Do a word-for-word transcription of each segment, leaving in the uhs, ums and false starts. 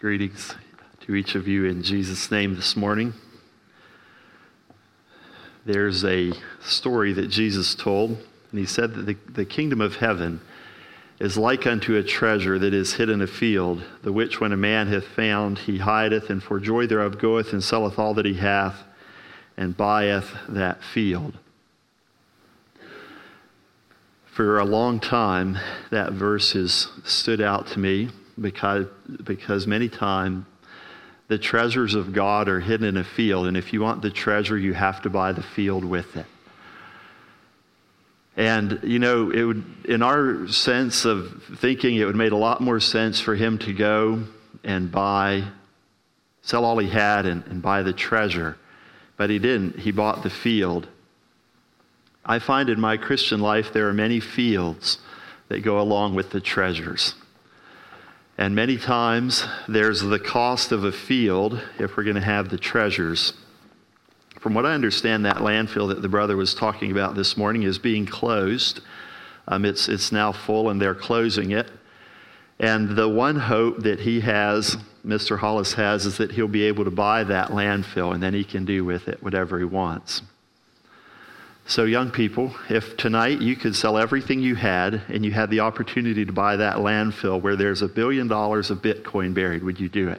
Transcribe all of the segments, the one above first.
Greetings to each of you in Jesus' name this morning. There's a story that Jesus told, and he said that the, the kingdom of heaven is like unto a treasure that is hid in a field, the which when a man hath found, he hideth, and for joy thereof goeth and selleth all that he hath, and buyeth that field. For a long time, that verse has stood out to me because, because many times the treasures of God are hidden in a field, and if you want the treasure, you have to buy the field with it. And, you know, it would, in our sense of thinking, it would make a lot more sense for him to go and buy, sell all he had and, and buy the treasure. But he didn't. He bought the field. I find in my Christian life there are many fields that go along with the treasures. And many times there's the cost of a field if we're going to have the treasures. From what I understand, that landfill that the brother was talking about this morning is being closed. Um, it's, it's now full and they're closing it. And the one hope that he has, Mister Hollis has, is that he'll be able to buy that landfill and then he can do with it whatever he wants. So young people, if tonight you could sell everything you had and you had the opportunity to buy that landfill where there's a billion dollars of Bitcoin buried, would you do it?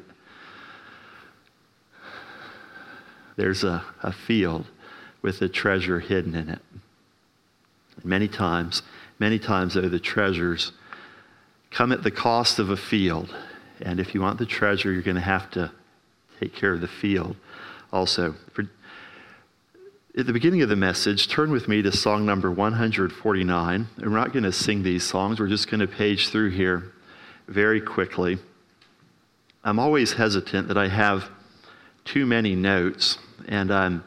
There's a, a field with a treasure hidden in it. And many times, many times though, the treasures come at the cost of a field. And if you want the treasure, you're going to have to take care of the field also. For, At the beginning of the message, turn with me to song number one forty-nine. And we're not going to sing these songs. We're just going to page through here very quickly. I'm always hesitant that I have too many notes. And um,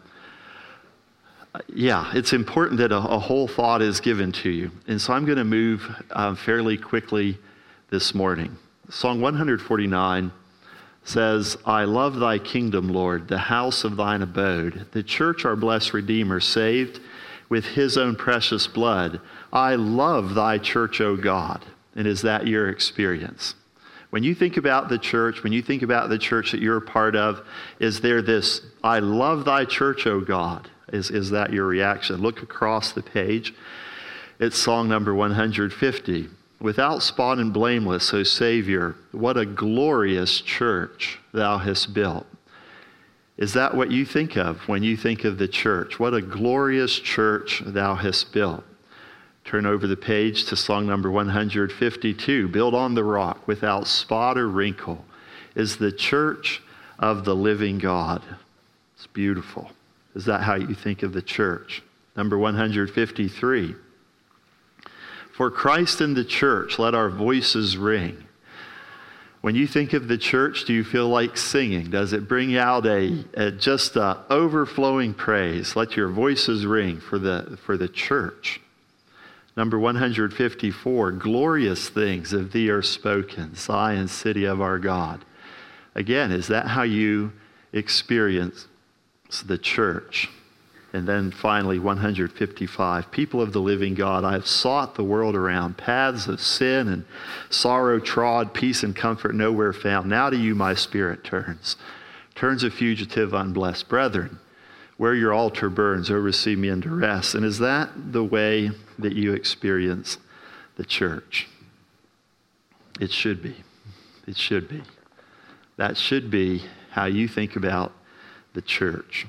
yeah, it's important that a, a whole thought is given to you. And so I'm going to move um, fairly quickly this morning. Song one forty-nine says, I love thy kingdom, Lord, the house of thine abode, the church our blessed Redeemer saved with his own precious blood. I love thy church, O God. And is that your experience? When you think about the church, when you think about the church that you're a part of, is there this, I love thy church, O God? Is, is that your reaction? Look across the page. It's song number one fifty. Without spot and blameless, O Savior, what a glorious church thou hast built. Is that what you think of when you think of the church? What a glorious church thou hast built. Turn over the page to song number one fifty-two. Built on the rock, without spot or wrinkle, is the church of the living God. It's beautiful. Is that how you think of the church? Number one fifty-three. For Christ and the church, let our voices ring. When you think of the church, do you feel like singing? Does it bring out a, a just a overflowing praise? Let your voices ring for the for the church. Number one fifty-four, glorious things of thee are spoken, Zion, city of our God. Again, is that how you experience the church? And then finally, one fifty-five, people of the living God, I have sought the world around, paths of sin and sorrow trod, peace and comfort nowhere found. Now to you my spirit turns, turns a fugitive unblessed. Brethren, where your altar burns, oh, receive me into rest. And is that the way that you experience the church? It should be. It should be. That should be how you think about the church.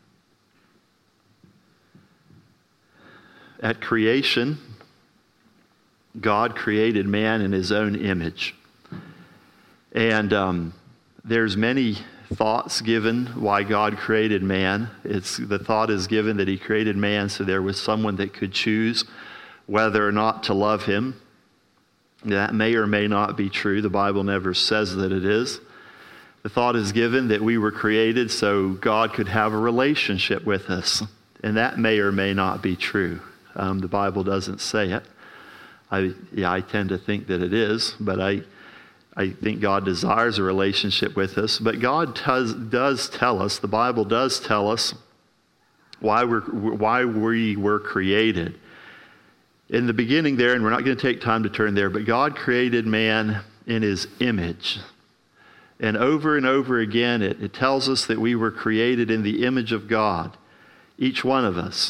At creation, God created man in his own image. And um, there's many thoughts given why God created man. It's the thought is given that he created man so there was someone that could choose whether or not to love him. That may or may not be true. The Bible never says that it is. The thought is given that we were created so God could have a relationship with us. And that may or may not be true. Um, the Bible doesn't say it. I, yeah, I tend to think that it is, but I, I think God desires a relationship with us. But God does, does tell us, the Bible does tell us why we're, why we were created. In the beginning there, and we're not going to take time to turn there, but God created man in his image. And over and over again, it, it tells us that we were created in the image of God, each one of us.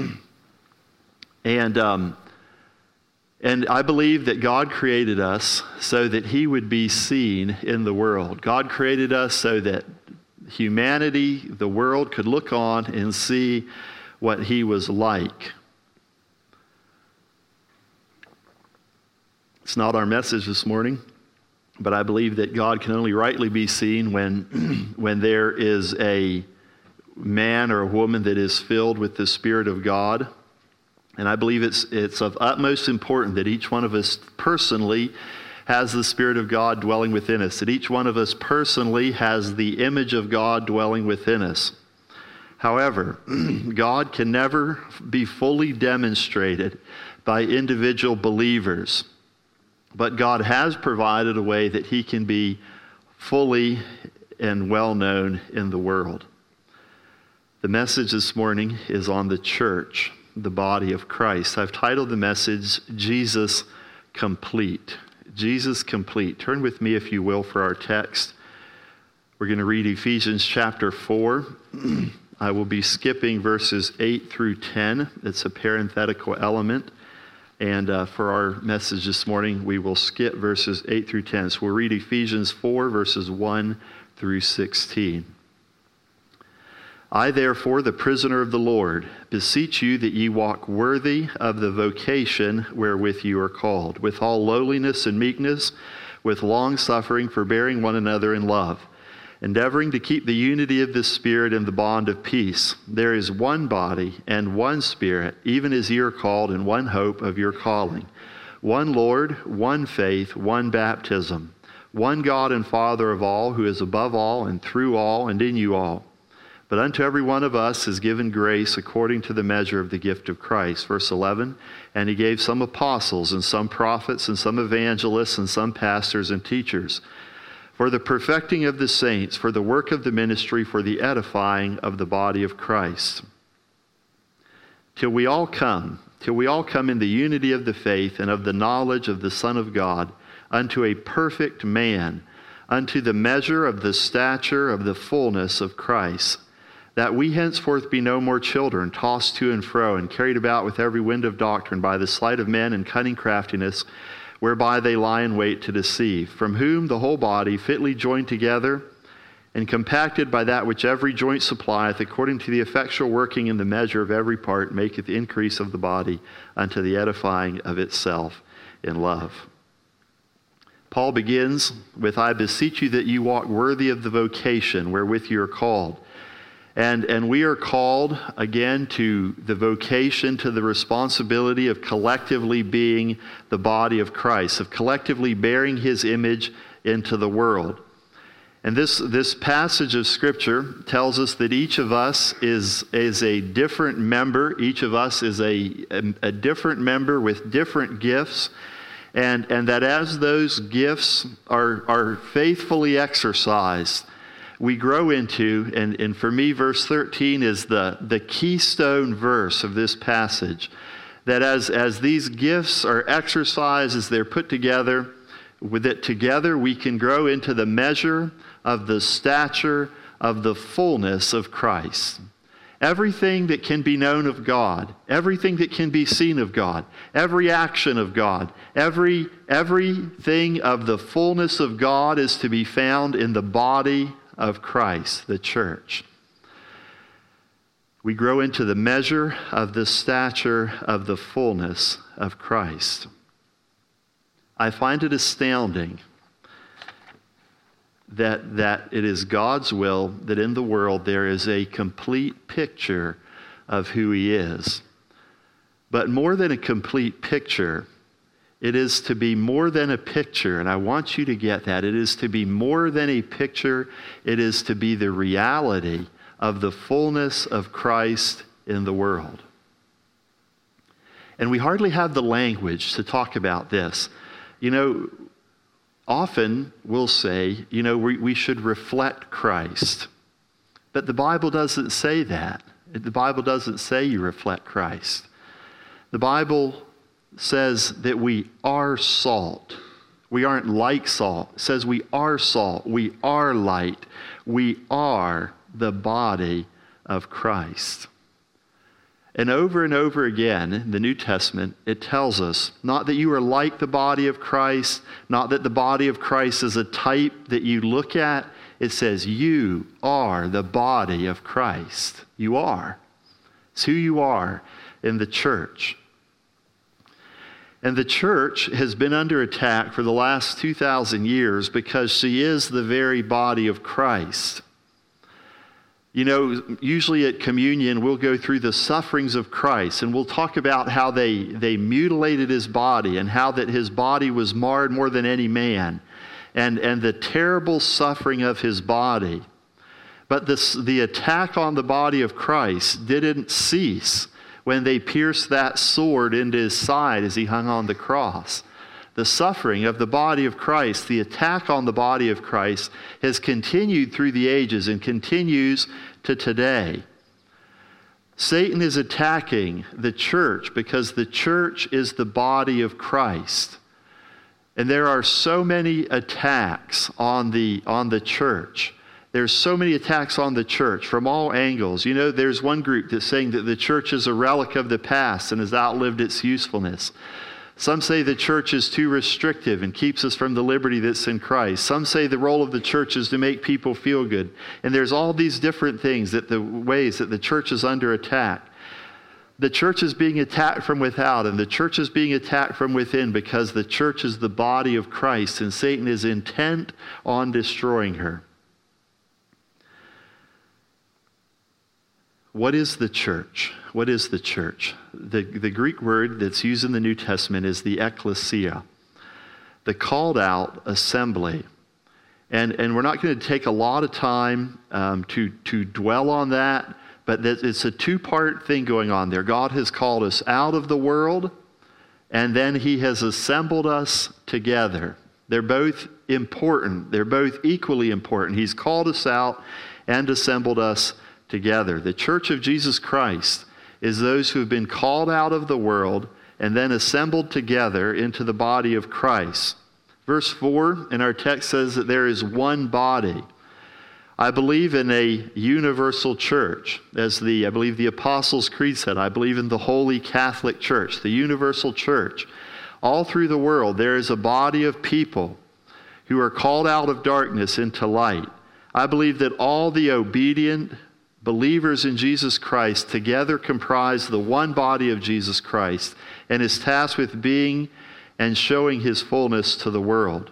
and um, and I believe that God created us so that he would be seen in the world. God created us so that humanity, the world, could look on and see what he was like. It's not our message this morning, but I believe that God can only rightly be seen when, when there is a man or a woman that is filled with the Spirit of God. And I believe it's it's of utmost importance that each one of us personally has the Spirit of God dwelling within us, that each one of us personally has the image of God dwelling within us. However, God can never be fully demonstrated by individual believers, but God has provided a way that he can be fully and well known in the world. The message this morning is on the church, the body of Christ. I've titled the message, Jesus Complete. Jesus Complete. Turn with me, if you will, for our text. We're going to read Ephesians chapter four. I will be skipping verses eight through ten. It's a parenthetical element. And uh, for our message this morning, we will skip verses eight through ten. So we'll read Ephesians four, verses one through sixteen. I, therefore, the prisoner of the Lord, beseech you that ye walk worthy of the vocation wherewith you are called, with all lowliness and meekness, with long-suffering, forbearing one another in love, endeavoring to keep the unity of the Spirit in the bond of peace. There is one body and one Spirit, even as ye are called in one hope of your calling, one Lord, one faith, one baptism, one God and Father of all, who is above all and through all and in you all. But unto every one of us is given grace according to the measure of the gift of Christ. Verse eleven, and he gave some apostles and some prophets and some evangelists and some pastors and teachers, for the perfecting of the saints, for the work of the ministry, for the edifying of the body of Christ. Till we all come, till we all come in the unity of the faith and of the knowledge of the Son of God, unto a perfect man, unto the measure of the stature of the fullness of Christ, that we henceforth be no more children, tossed to and fro, and carried about with every wind of doctrine by the sleight of men and cunning craftiness, whereby they lie in wait to deceive, from whom the whole body, fitly joined together and compacted by that which every joint supplieth, according to the effectual working in the measure of every part, maketh increase of the body unto the edifying of itself in love. Paul begins with, I beseech you that you walk worthy of the vocation wherewith you are called. And, and we are called, again, to the vocation, to the responsibility of collectively being the body of Christ, of collectively bearing his image into the world. And this, this passage of Scripture tells us that each of us is, is a different member. Each of us is a, a, a different member with different gifts. And, and that as those gifts are, are faithfully exercised, we grow into, and, and for me, verse thirteen is the, the keystone verse of this passage, that as, as these gifts are exercised, as they're put together, with it together we can grow into the measure of the stature of the fullness of Christ. Everything that can be known of God, everything that can be seen of God, every action of God, every everything of the fullness of God is to be found in the body of Christ, the church. We grow into the measure of the stature of the fullness of Christ. I find it astounding that, that it is God's will that in the world there is a complete picture of who he is. But more than a complete picture, it is to be more than a picture, and I want you to get that. It is to be more than a picture. It is to be the reality of the fullness of Christ in the world. And we hardly have the language to talk about this. You know, often we'll say, you know, we, we should reflect Christ. But the Bible doesn't say that. The Bible doesn't say you reflect Christ. The Bible says that we are salt. We aren't like salt. It says we are salt. We are light. We are the body of Christ. And over and over again in the New Testament, it tells us not that you are like the body of Christ, not that the body of Christ is a type that you look at. It says you are the body of Christ. You are. It's who you are in the church. And the church has been under attack for the last two thousand years because she is the very body of Christ. You know, usually at communion, we'll go through the sufferings of Christ, and we'll talk about how they, they mutilated his body and how that his body was marred more than any man, and, and the terrible suffering of his body. But this, the attack on the body of Christ didn't cease when they pierced that sword into his side as he hung on the cross. The suffering of the body of Christ, the attack on the body of Christ, has continued through the ages and continues to today. Satan is attacking the church because the church is the body of Christ. And there are so many attacks on the, on the church. There's so many attacks on the church from all angles. You know, there's one group that's saying that the church is a relic of the past and has outlived its usefulness. Some say the church is too restrictive and keeps us from the liberty that's in Christ. Some say the role of the church is to make people feel good. And there's all these different things, that the ways that the church is under attack. The church is being attacked from without, and the church is being attacked from within because the church is the body of Christ, and Satan is intent on destroying her. What is the church? What is the church? The, the Greek word that's used in the New Testament is the ekklesia, the called out assembly. And, and we're not going to take a lot of time um, to, to dwell on that, but it's a two-part thing going on there. God has called us out of the world, and then he has assembled us together. They're both important. They're both equally important. He's called us out and assembled us together. The church of Jesus Christ is those who have been called out of the world and then assembled together into the body of Christ. Verse four in our text says that there is one body. I believe in a universal church. As the, I believe the Apostles' Creed said, I believe in the Holy Catholic Church, the universal church. All through the world, there is a body of people who are called out of darkness into light. I believe that all the obedient believers in Jesus Christ together comprise the one body of Jesus Christ and is tasked with being and showing his fullness to the world.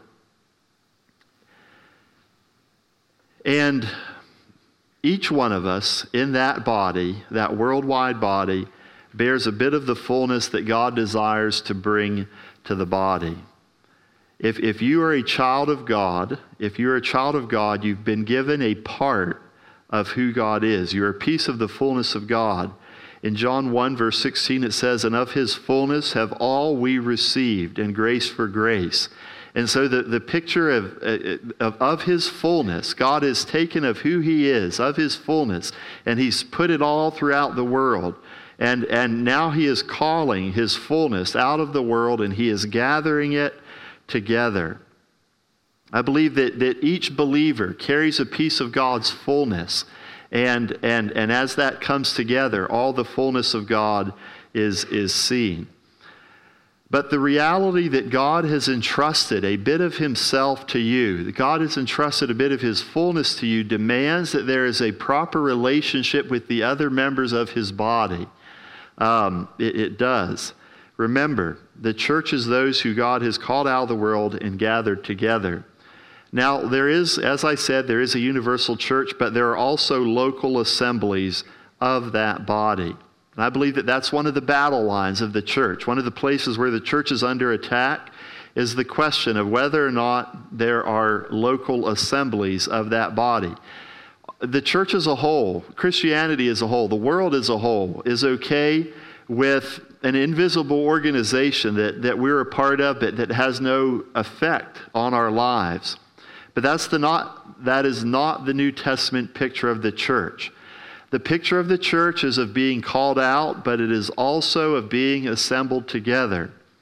And each one of us in that body, that worldwide body, bears a bit of the fullness that God desires to bring to the body. If, if you are a child of God, if you're a child of God, you've been given a part of who God is. You're a piece of the fullness of God. In John one, verse sixteen, it says, and of his fullness have all we received, and grace for grace. And so the, the picture of, of, of his fullness, God has taken of who he is, of his fullness, and he's put it all throughout the world. And, and now he is calling his fullness out of the world, and he is gathering it together. I believe that, that each believer carries a piece of God's fullness. And, and, and as that comes together, all the fullness of God is, is seen. But the reality that God has entrusted a bit of himself to you, that God has entrusted a bit of his fullness to you, demands that there is a proper relationship with the other members of his body. Um, it, it does. Remember, the church is those who God has called out of the world and gathered together. Now, there is, as I said, there is a universal church, but there are also local assemblies of that body. And I believe that that's one of the battle lines of the church. One of the places where the church is under attack is the question of whether or not there are local assemblies of that body. The church as a whole, Christianity as a whole, the world as a whole, is okay with an invisible organization that, that we're a part of that, that has no effect on our lives. But that's the not, that is not the New Testament picture of the church. The picture of the church is of being called out, but it is also of being assembled together.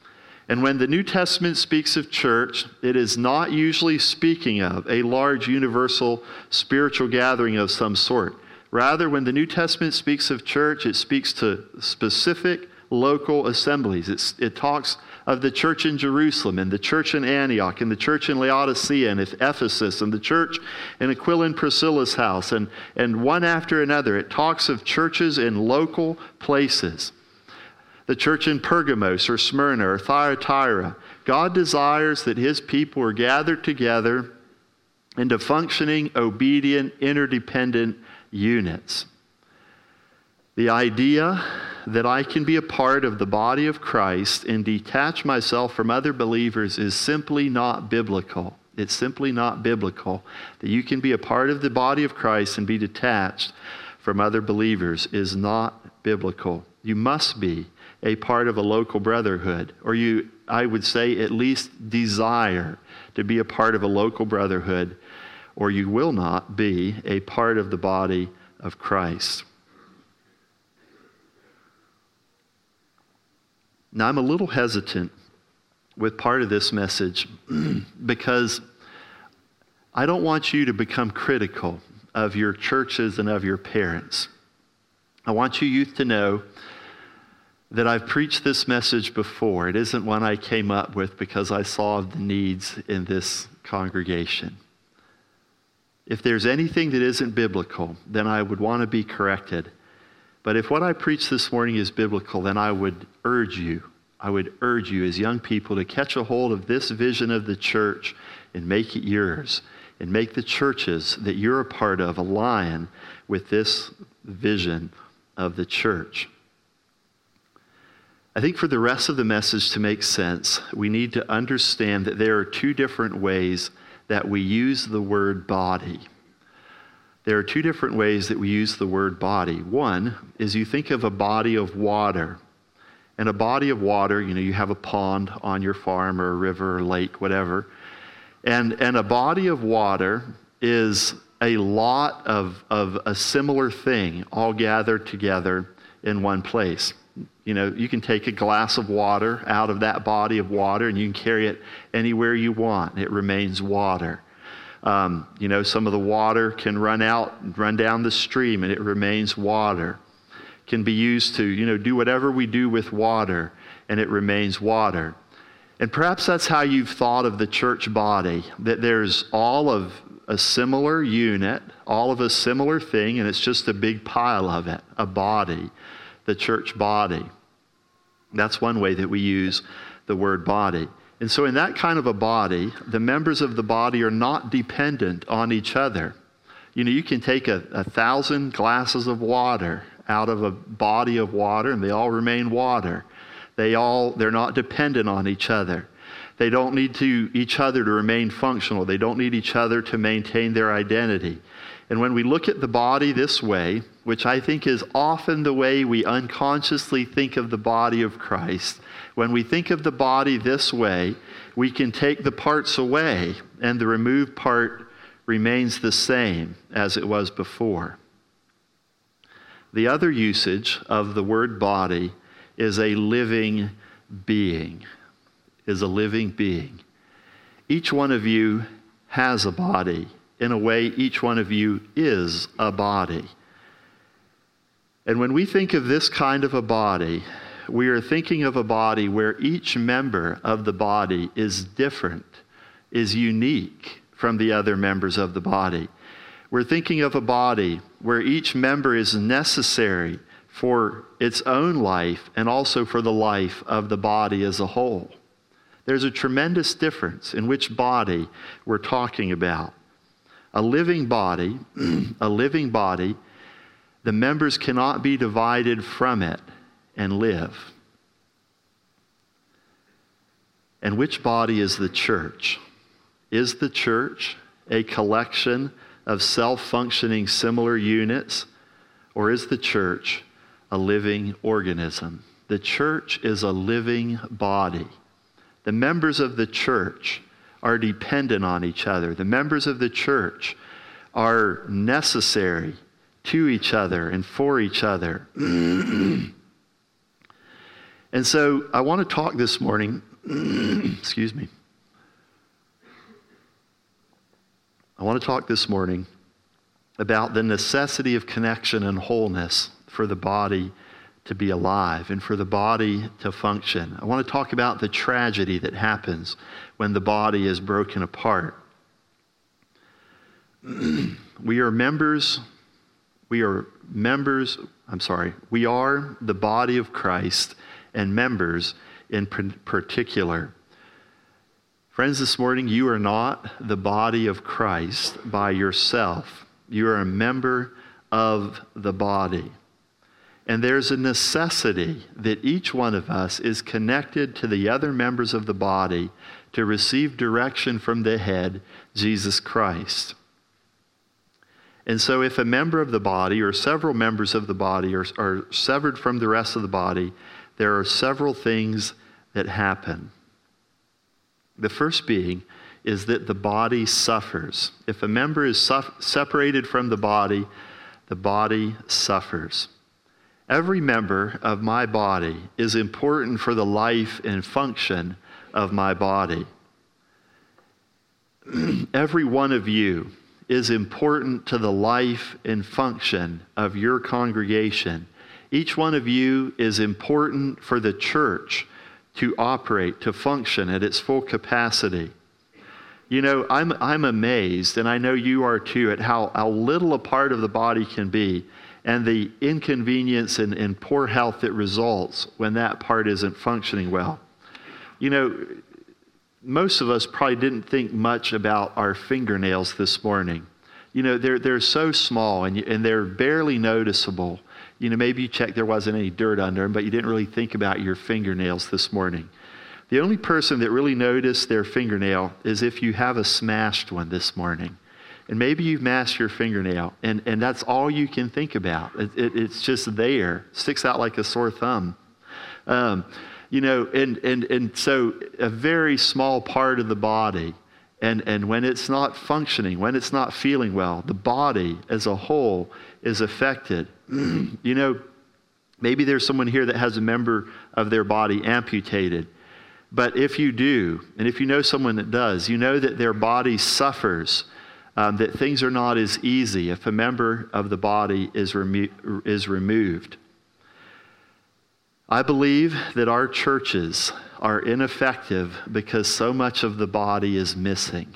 And when the New Testament speaks of church, it is not usually speaking of a large universal spiritual gathering of some sort. Rather, when the New Testament speaks of church, it speaks to specific local assemblies. It's, it talks of the church in Jerusalem, and the church in Antioch, and the church in Laodicea, and Ephesus, and the church in Aquila and Priscilla's house, and, and one after another. It talks of churches in local places. The church in Pergamos or Smyrna or Thyatira. God desires that his people are gathered together into functioning, obedient, interdependent units. The idea that I can be a part of the body of Christ and detach myself from other believers is simply not biblical. It's simply not biblical. That you can be a part of the body of Christ and be detached from other believers is not biblical. You must be a part of a local brotherhood, or you, I would say, at least desire to be a part of a local brotherhood, or you will not be a part of the body of Christ. Now, I'm a little hesitant with part of this message because I don't want you to become critical of your churches and of your parents. I want you youth to know that I've preached this message before. It isn't one I came up with because I saw the needs in this congregation. If there's anything that isn't biblical, then I would want to be corrected. But if what I preach this morning is biblical, then I would urge you, I would urge you as young people to catch a hold of this vision of the church and make it yours, and make the churches that you're a part of align with this vision of the church. I think for the rest of the message to make sense, we need to understand that there are two different ways that we use the word body. There are two different ways that we use the word body. One is you think of a body of water. And a body of water, you know, you have a pond on your farm or a river or lake, whatever. And, and a body of water is a lot of, of a similar thing all gathered together in one place. You know, you can take a glass of water out of that body of water and you can carry it anywhere you want. It remains water. Um, you know, some of the water can run out, run down the stream, and it remains water. Can be used to, you know, do whatever we do with water, and it remains water. And perhaps that's how you've thought of the church body, that there's all of a similar unit, all of a similar thing, and it's just a big pile of it, a body, the church body. That's one way that we use the word body. And so in that kind of a body, the members of the body are not dependent on each other. You know, you can take a, a thousand glasses of water out of a body of water and they all remain water. They all, they're not dependent on each other. They don't need to each other to remain functional. They don't need each other to maintain their identity. And when we look at the body this way, which I think is often the way we unconsciously think of the body of Christ, when we think of the body this way, we can take the parts away and the removed part remains the same as it was before. The other usage of the word body is a living being, is a living being. Each one of you has a body. In a way, each one of you is a body. And when we think of this kind of a body, we are thinking of a body where each member of the body is different, is unique from the other members of the body. We're thinking of a body where each member is necessary for its own life and also for the life of the body as a whole. There's a tremendous difference in which body we're talking about. A living body, a living body, the members cannot be divided from it and live. And which body is the church? Is the church a collection of self-functioning similar units, or is the church a living organism? The church is a living body. The members of the church are dependent on each other. The members of the church are necessary to each other and for each other. And so I want to talk this morning excuse me. I want to talk this morning about the necessity of connection and wholeness for the body to be alive and for the body to function. I want to talk about the tragedy that happens when the body is broken apart. We are members, we are members, I'm sorry, we are the body of Christ and members in particular. Friends, this morning, you are not the body of Christ by yourself. You are a member of the body. And there's a necessity that each one of us is connected to the other members of the body to receive direction from the head, Jesus Christ. And so if a member of the body or several members of the body are, are severed from the rest of the body, there are several things that happen. The first being is that the body suffers. If a member is su- separated from the body, the body suffers. Every member of my body is important for the life and function of my body. Every one of you is important to the life and function of your congregation. Each one of you is important for the church to operate, to function at its full capacity. You know, I'm I'm amazed, and I know you are too, at how, how little a part of the body can be and the inconvenience and, and poor health that results when that part isn't functioning well. You know, most of us probably didn't think much about our fingernails this morning. You know, they're they're so small and you, and they're barely noticeable. You know, maybe you checked there wasn't any dirt under them, but you didn't really think about your fingernails this morning. The only person that really noticed their fingernail is if you have a smashed one this morning. And maybe you've mashed your fingernail, and, and that's all you can think about. It, it, it's just there, sticks out like a sore thumb. Um, you know, and, and, and so a very small part of the body, and, and when it's not functioning, when it's not feeling well, the body as a whole is affected. You know, maybe there's someone here that has a member of their body amputated. But if you do, and if you know someone that does, you know that their body suffers, um, that things are not as easy if a member of the body is, remo- is removed. I believe that our churches are ineffective because so much of the body is missing.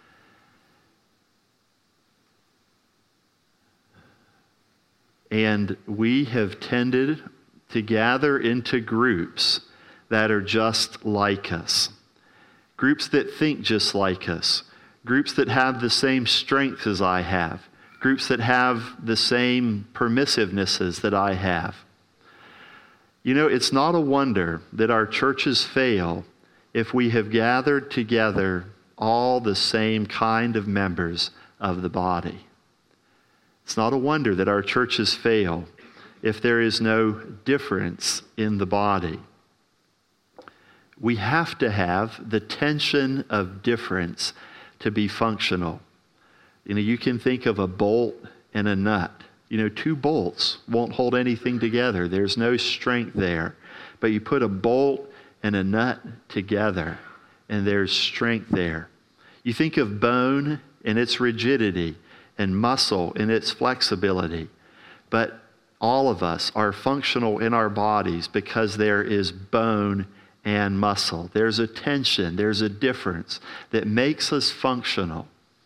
And we have tended to gather into groups that are just like us. Groups that think just like us. Groups that have the same strengths as I have. Groups that have the same permissivenesses that I have. You know, it's not a wonder that our churches fail if we have gathered together all the same kind of members of the body. It's not a wonder that our churches fail if there is no difference in the body. We have to have the tension of difference to be functional. You know, you can think of a bolt and a nut. You know, two bolts won't hold anything together. There's no strength there. But you put a bolt and a nut together, and there's strength there. You think of bone and its rigidity, and muscle in its flexibility. But all of us are functional in our bodies because there is bone and muscle. There's a tension, there's a difference that makes us functional.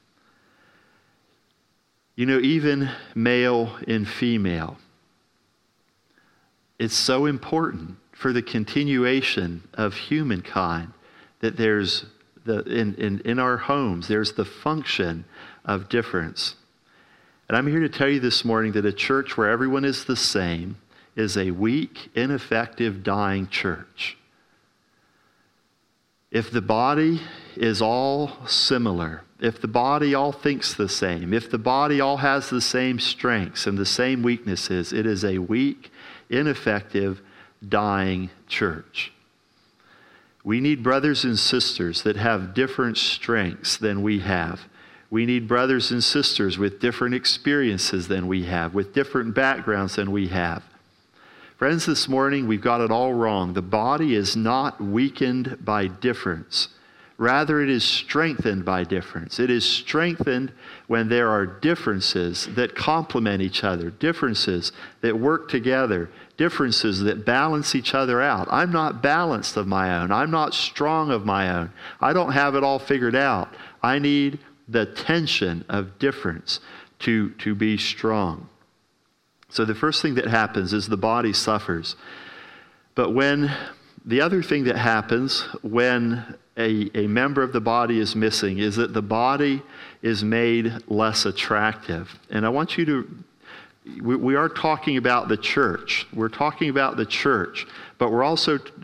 You know, even male and female, it's so important for the continuation of humankind that there's the in, in, in our homes, there's the function of difference. And I'm here to tell you this morning that a church where everyone is the same is a weak, ineffective, dying church. If the body is all similar, if the body all thinks the same, if the body all has the same strengths and the same weaknesses, it is a weak, ineffective, dying church. We need brothers and sisters that have different strengths than we have. We need brothers and sisters with different experiences than we have, with different backgrounds than we have. Friends, this morning we've got it all wrong. The body is not weakened by difference. Rather, it is strengthened by difference. It is strengthened when there are differences that complement each other, differences that work together, differences that balance each other out. I'm not balanced of my own. I'm not strong of my own. I don't have it all figured out. I need the tension of difference to, to be strong. So the first thing that happens is the body suffers. But when the other thing that happens when a, a member of the body is missing is that the body is made less attractive. And I want you to, we, we are talking about the church. We're talking about the church, but we're also t-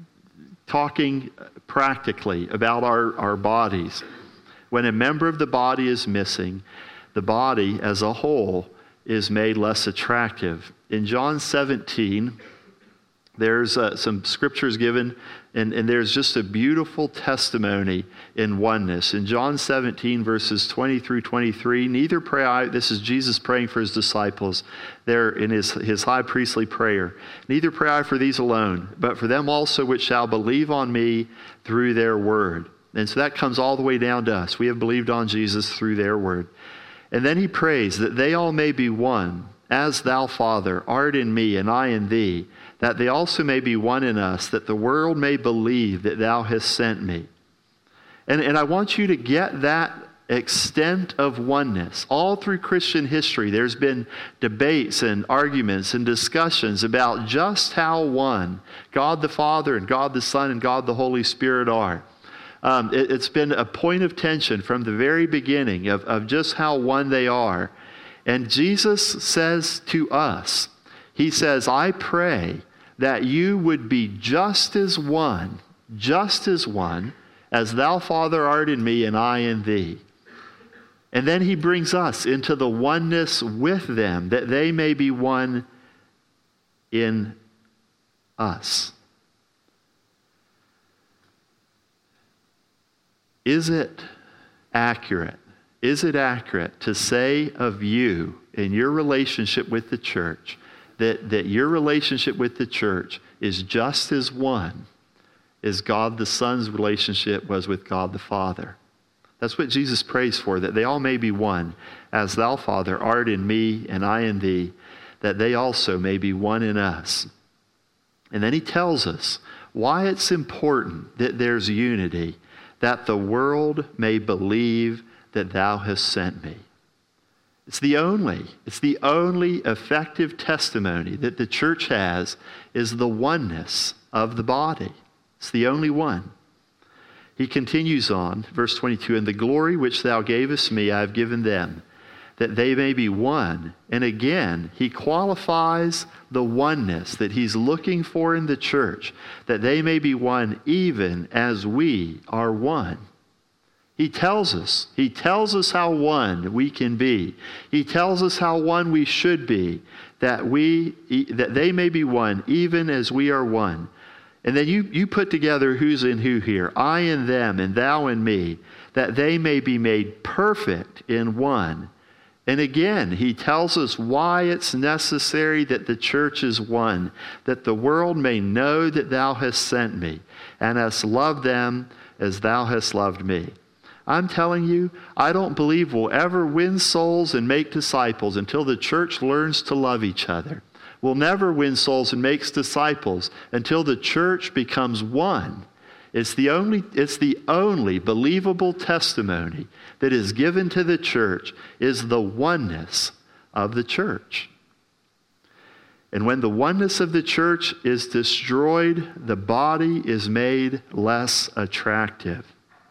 talking practically about our, our bodies. When a member of the body is missing, the body as a whole is made less attractive. In John seventeen, there's uh, some scriptures given, and, and there's just a beautiful testimony in oneness. In John seventeen, verses twenty through twenty-three, neither pray I, this is Jesus praying for his disciples there in his, his high priestly prayer, neither pray I for these alone, but for them also which shall believe on me through their word. And so that comes all the way down to us. We have believed on Jesus through their word. And then he prays that they all may be one, as thou, Father, art in me and I in thee, that they also may be one in us, that the world may believe that thou hast sent me. And, and I want you to get that extent of oneness. All through Christian history, there's been debates and arguments and discussions about just how one God the Father and God the Son and God the Holy Spirit are. Um, it, it's been a point of tension from the very beginning of, of just how one they are. And Jesus says to us, he says, I pray that you would be just as one, just as one, as thou, Father, art in me and I in thee. And then he brings us into the oneness with them, that they may be one in us. Is it accurate? Is it accurate to say of you in your relationship with the church that, that your relationship with the church is just as one as God the Son's relationship was with God the Father? That's what Jesus prays for, that they all may be one, as thou, Father, art in me and I in thee, that they also may be one in us. And then he tells us why it's important that there's unity, that the world may believe that thou hast sent me. It's the only, it's the only effective testimony that the church has is the oneness of the body. It's the only one. He continues on, verse twenty-two, and the glory which thou gavest me I have given them, that they may be one. And again, he qualifies the oneness that he's looking for in the church, that they may be one even as we are one. He tells us, he tells us how one we can be. He tells us how one we should be, that we, that they may be one even as we are one. And then you, you put together who's in who here, I in them and thou in me, that they may be made perfect in one. And again, he tells us why it's necessary that the church is one, that the world may know that thou hast sent me, and hast loved them as thou hast loved me. I'm telling you, I don't believe we'll ever win souls and make disciples until the church learns to love each other. We'll never win souls and make disciples until the church becomes one. It's the only, it's the only believable testimony that is given to the church is the oneness of the church. And when the oneness of the church is destroyed, the body is made less attractive.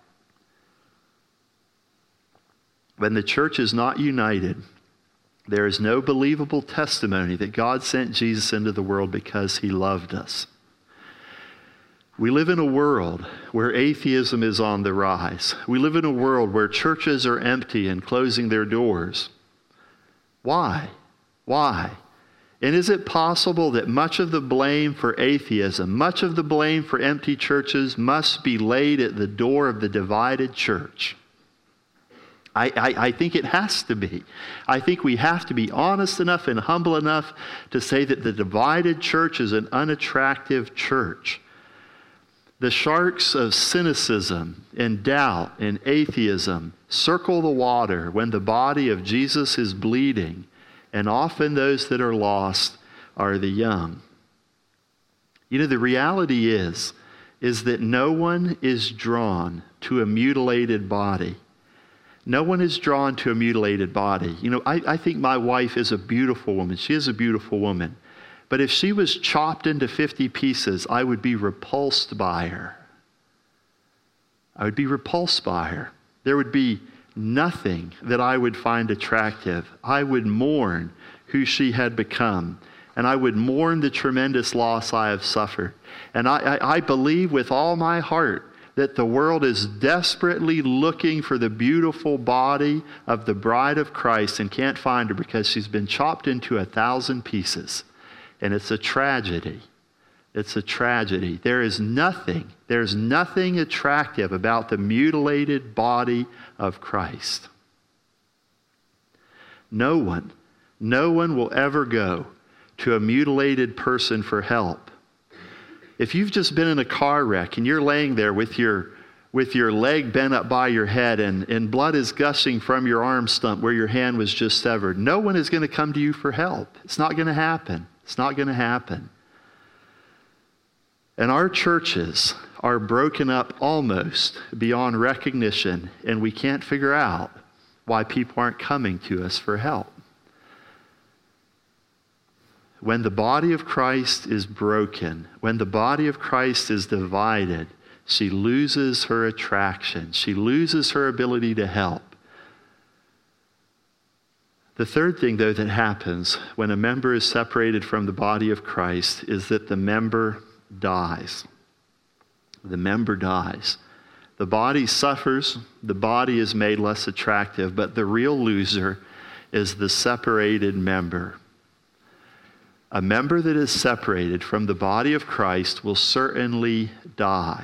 When the church is not united, there is no believable testimony that God sent Jesus into the world because he loved us. We live in a world where atheism is on the rise. We live in a world where churches are empty and closing their doors. Why? Why? And is it possible that much of the blame for atheism, much of the blame for empty churches must be laid at the door of the divided church? I, I, I think it has to be. I think we have to be honest enough and humble enough to say that the divided church is an unattractive church. The sharks of cynicism and doubt and atheism circle the water when the body of Jesus is bleeding, and often those that are lost are the young. You know, the reality is, is that no one is drawn to a mutilated body. No one is drawn to a mutilated body. You know, I, I think my wife is a beautiful woman. She is a beautiful woman. But if she was chopped into fifty pieces, I would be repulsed by her. I would be repulsed by her. There would be nothing that I would find attractive. I would mourn who she had become. And I would mourn the tremendous loss I have suffered. And I, I, I believe with all my heart that the world is desperately looking for the beautiful body of the bride of Christ and can't find her because she's been chopped into a thousand pieces. And it's a tragedy. It's a tragedy. There is nothing, there's nothing attractive about the mutilated body of Christ. No one, no one will ever go to a mutilated person for help. If you've just been in a car wreck and you're laying there with your with your leg bent up by your head and, and blood is gushing from your arm stump where your hand was just severed, no one is going to come to you for help. It's not going to happen. It's not going to happen. And our churches are broken up almost beyond recognition, and we can't figure out why people aren't coming to us for help. When the body of Christ is broken, when the body of Christ is divided, she loses her attraction. She loses her ability to help. The third thing, though, that happens when a member is separated from the body of Christ is that the member dies. The member dies. The body suffers. The body is made less attractive, but the real loser is the separated member. A member that is separated from the body of Christ will certainly die.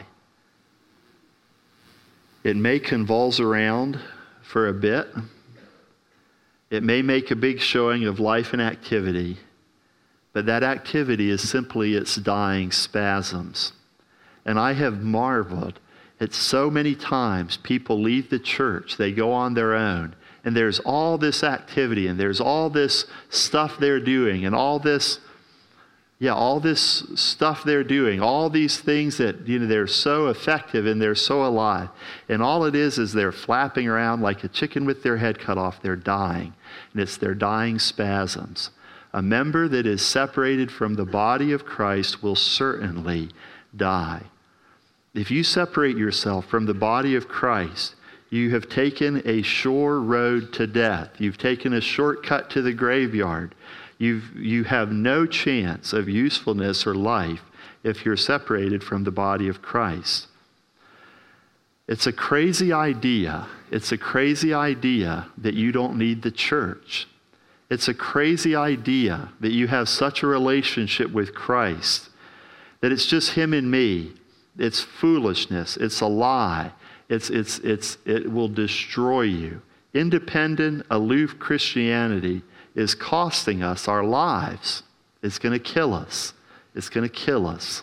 It may convulse around for a bit. It may make a big showing of life and activity, but that activity is simply its dying spasms. And I have marveled at so many times people leave the church, they go on their own, and there's all this activity, and there's all this stuff they're doing, and all this, yeah, all this stuff they're doing, all these things that, you know, they're so effective and they're so alive. And all it is is they're flapping around like a chicken with their head cut off. They're dying, and it's their dying spasms. A member that is separated from the body of Christ will certainly die. If you separate yourself from the body of Christ, you have taken a sure road to death. You've taken a shortcut to the graveyard. You've, you have no chance of usefulness or life if you're separated from the body of Christ. It's a crazy idea. It's a crazy idea that you don't need the church. It's a crazy idea that you have such a relationship with Christ, that it's just him and me. It's foolishness. It's a lie. It's, it's, it's, it will destroy you. Independent, aloof Christianity is costing us our lives. It's going to kill us. It's going to kill us.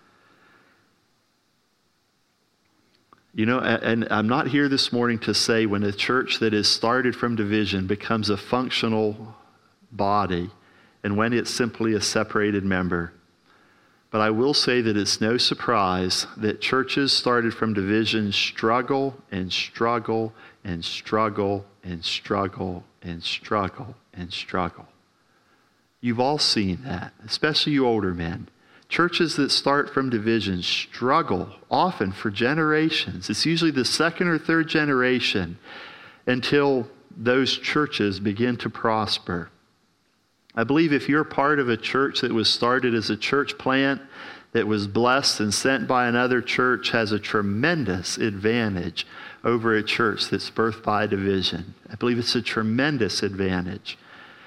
You know, and I'm not here this morning to say when a church that is started from division becomes a functional body and when it's simply a separated member. But I will say that it's no surprise that churches started from division struggle and struggle and struggle and struggle and struggle and struggle. You've all seen that, especially you older men. Churches that start from division struggle often for generations. It's usually the second or third generation until those churches begin to prosper. I believe if you're part of a church that was started as a church plant that was blessed and sent by another church has a tremendous advantage over a church that's birthed by division. I believe it's a tremendous advantage.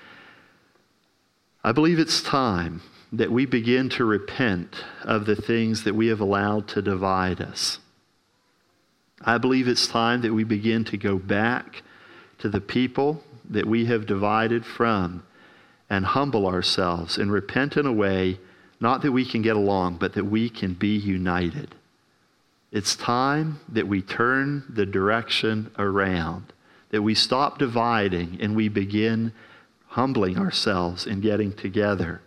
I believe it's time that we begin to repent of the things that we have allowed to divide us. I believe it's time that we begin to go back to the people that we have divided from and humble ourselves and repent in a way, not that we can get along, but that we can be united. It's time that we turn the direction around, that we stop dividing and we begin humbling ourselves and getting together.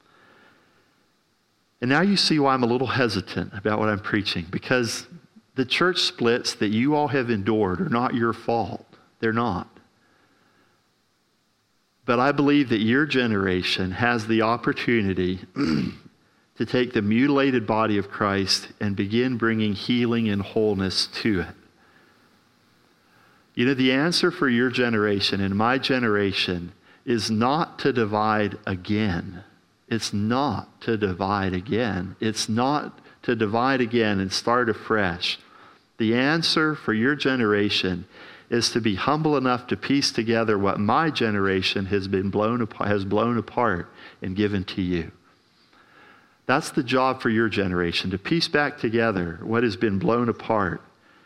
And now you see why I'm a little hesitant about what I'm preaching, because the church splits that you all have endured are not your fault. They're not. But I believe that your generation has the opportunity to take the mutilated body of Christ and begin bringing healing and wholeness to it. You know, the answer for your generation and my generation is not to divide again. It's not to divide again. It's not to divide again and start afresh. The answer for your generation is to be humble enough to piece together what my generation has been blown apart, has blown apart and given to you. That's the job for your generation, to piece back together what has been blown apart.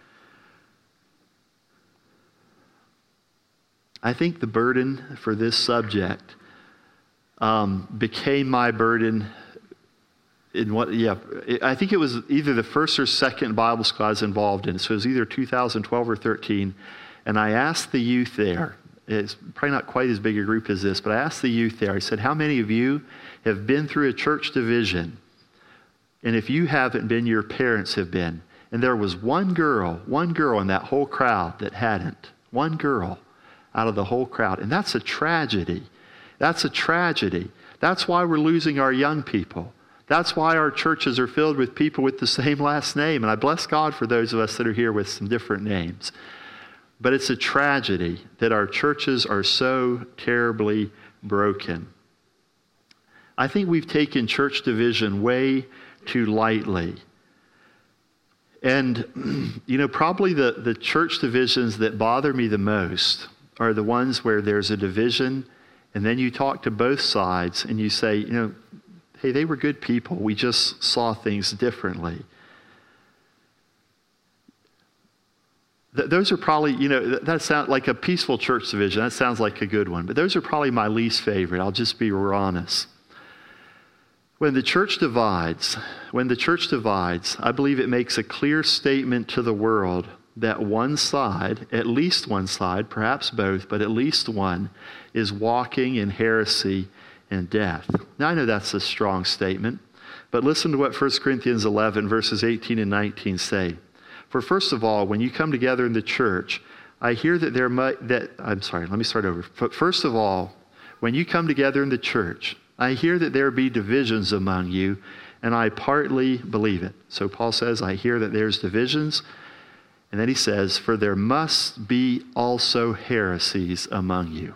I think the burden for this subject um, became my burden in what, yeah, I think it was either the first or second Bible school I was involved in. So it was either two thousand twelve or thirteen. And I asked the youth there, it's probably not quite as big a group as this, but I asked the youth there, I said, how many of you have been through a church division? And if you haven't been, your parents have been. And there was one girl, one girl in that whole crowd that hadn't. One girl out of the whole crowd. And that's a tragedy. That's a tragedy. That's why we're losing our young people. That's why our churches are filled with people with the same last name. And I bless God for those of us that are here with some different names. But it's a tragedy that our churches are so terribly broken. I think we've taken church division way too lightly. And, you know, probably the, the church divisions that bother me the most are the ones where there's a division and then you talk to both sides and you say, you know, hey, they were good people. We just saw things differently. Th- those are probably, you know, that, that sounds like a peaceful church division. That sounds like a good one. But those are probably my least favorite. I'll just be honest. When the church divides, when the church divides, I believe it makes a clear statement to the world that one side, at least one side, perhaps both, but at least one, is walking in heresy and death. Now, I know that's a strong statement, but listen to what First Corinthians eleven, verses eighteen and nineteen say. For first of all, when you come together in the church, I hear that there might, that, I'm sorry, let me start over. First of all, when you come together in the church, I hear that there be divisions among you, and I partly believe it. So Paul says, I hear that there's divisions. And then he says, for there must be also heresies among you.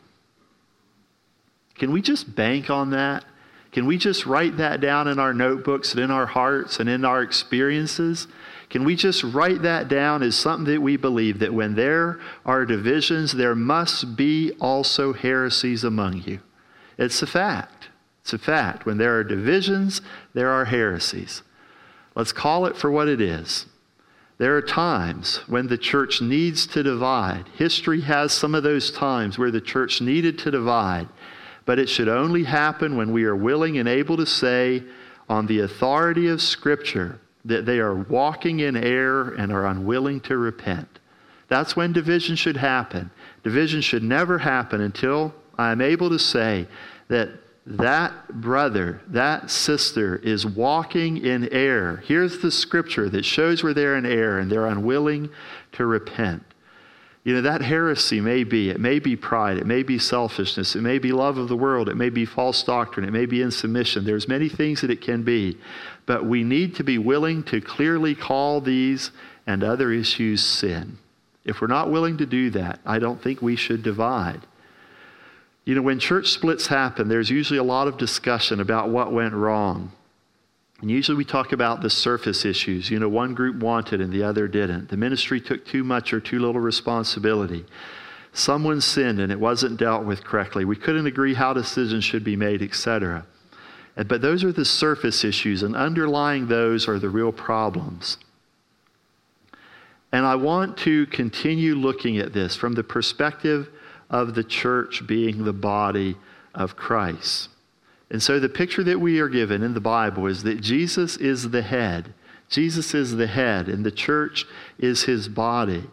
Can we just bank on that? Can we just write that down in our notebooks and in our hearts and in our experiences? Can we just write that down as something that we believe, that when there are divisions, there must be also heresies among you? It's a fact. It's a fact. When there are divisions, there are heresies. Let's call it for what it is. There are times when the church needs to divide. History has some of those times where the church needed to divide. But it should only happen when we are willing and able to say, on the authority of Scripture, that they are walking in error and are unwilling to repent. That's when division should happen. Division should never happen until I am able to say that that brother, that sister is walking in error. Here's the scripture that shows where they're in error and they're unwilling to repent. You know, that heresy may be, it may be pride, it may be selfishness, it may be love of the world, it may be false doctrine, it may be insubmission. There's many things that it can be. But we need to be willing to clearly call these and other issues sin. If we're not willing to do that, I don't think we should divide. You know, when church splits happen, there's usually a lot of discussion about what went wrong. And usually we talk about the surface issues. You know, one group wanted and the other didn't. The ministry took too much or too little responsibility. Someone sinned and it wasn't dealt with correctly. We couldn't agree how decisions should be made, et cetera. But those are the surface issues, and underlying those are the real problems. And I want to continue looking at this from the perspective of the church being the body of Christ. And so the picture that we are given in the Bible is that Jesus is the head. Jesus is the head, and the church is his body.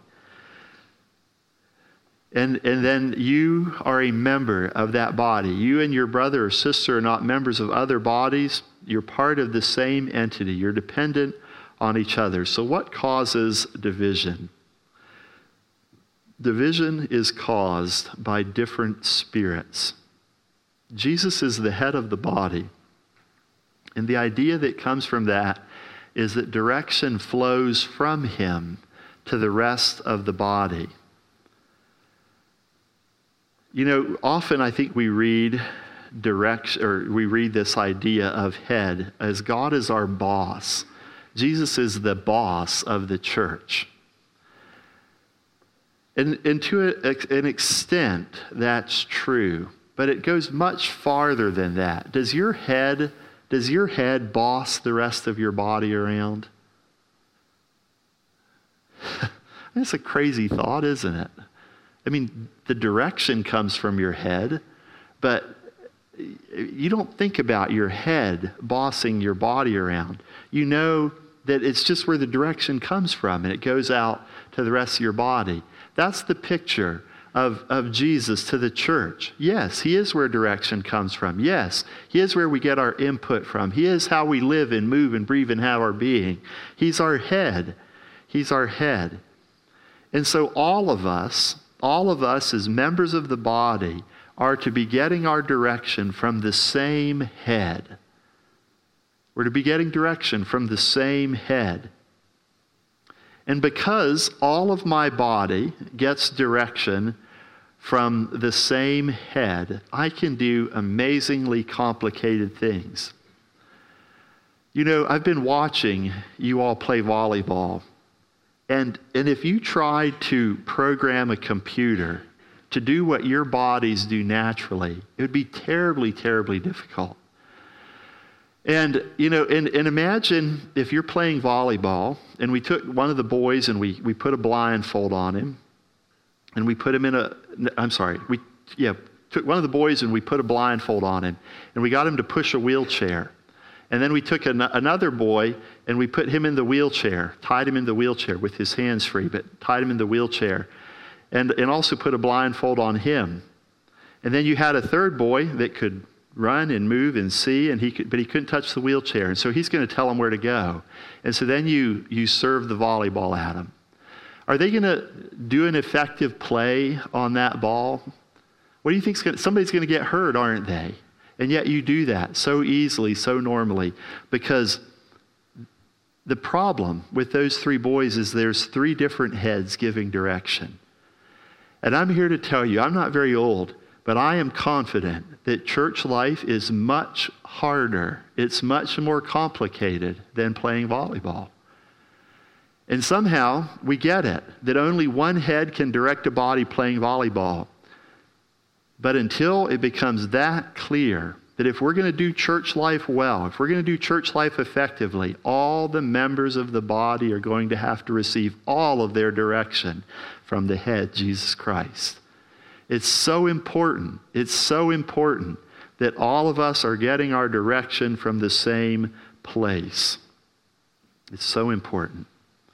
And, and then you are a member of that body. You and your brother or sister are not members of other bodies. You're part of the same entity. You're dependent on each other. So what causes division? Division is caused by different spirits. Jesus is the head of the body. And the idea that comes from that is that direction flows from him to the rest of the body. You know, often I think we read direction, or we read this idea of head as God is our boss. Jesus is the boss of the church. And, and to a, an extent, that's true. But it goes much farther than that. Does your head, does your head boss the rest of your body around? That's a crazy thought, isn't it? I mean, the direction comes from your head, but you don't think about your head bossing your body around. You know that it's just where the direction comes from, and it goes out to the rest of your body. That's the picture of, of Jesus to the church. Yes, he is where direction comes from. Yes, he is where we get our input from. He is how we live and move and breathe and have our being. He's our head. He's our head. And so all of us, all of us as members of the body are to be getting our direction from the same head. We're to be getting direction from the same head. And because all of my body gets direction from the same head, I can do amazingly complicated things. You know, I've been watching you all play volleyball. And, and if you tried to program a computer to do what your bodies do naturally, it would be terribly, terribly difficult. And, you know, and, and imagine if you're playing volleyball and we took one of the boys and we, we put a blindfold on him and we put him in a, I'm sorry, we, yeah, took one of the boys and we put a blindfold on him and we got him to push a wheelchair. And then we took an, another boy and we put him in the wheelchair, tied him in the wheelchair with his hands free, but tied him in the wheelchair and, and also put a blindfold on him. And then you had a third boy that could run and move and see, and he could, but he couldn't touch the wheelchair. And so he's going to tell him where to go. And so then you, you serve the volleyball at him. Are they going to do an effective play on that ball? What do you think? Somebody's going to get hurt, aren't they? And yet you do that so easily, so normally, because the problem with those three boys is there's three different heads giving direction. And I'm here to tell you, I'm not very old, but I am confident that church life is much harder. It's much more complicated than playing volleyball. And somehow we get it, that only one head can direct a body playing volleyball. But until it becomes that clear that if we're going to do church life well, if we're going to do church life effectively, all the members of the body are going to have to receive all of their direction from the head, Jesus Christ. It's so important. It's so important that all of us are getting our direction from the same place. It's so important.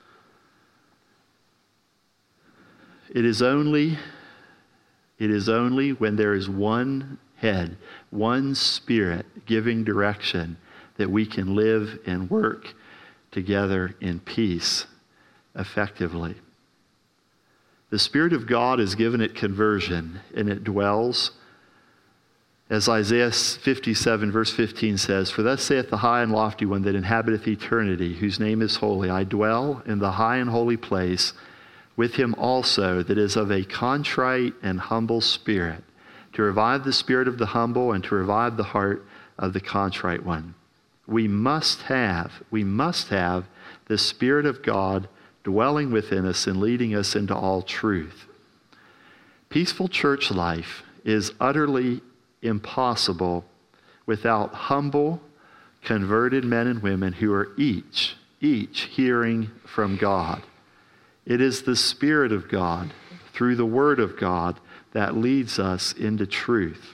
It is only It is only when there is one head, one spirit giving direction that we can live and work together in peace effectively. The Spirit of God is given at conversion, and it dwells, as Isaiah fifty-seven verse fifteen says, "For thus saith the high and lofty one that inhabiteth eternity, whose name is holy. I dwell in the high and holy place, with him also that is of a contrite and humble spirit, to revive the spirit of the humble and to revive the heart of the contrite one." We must have, we must have the Spirit of God dwelling within us and leading us into all truth. Peaceful church life is utterly impossible without humble, converted men and women who are each, each hearing from God. It is the Spirit of God, through the Word of God, that leads us into truth.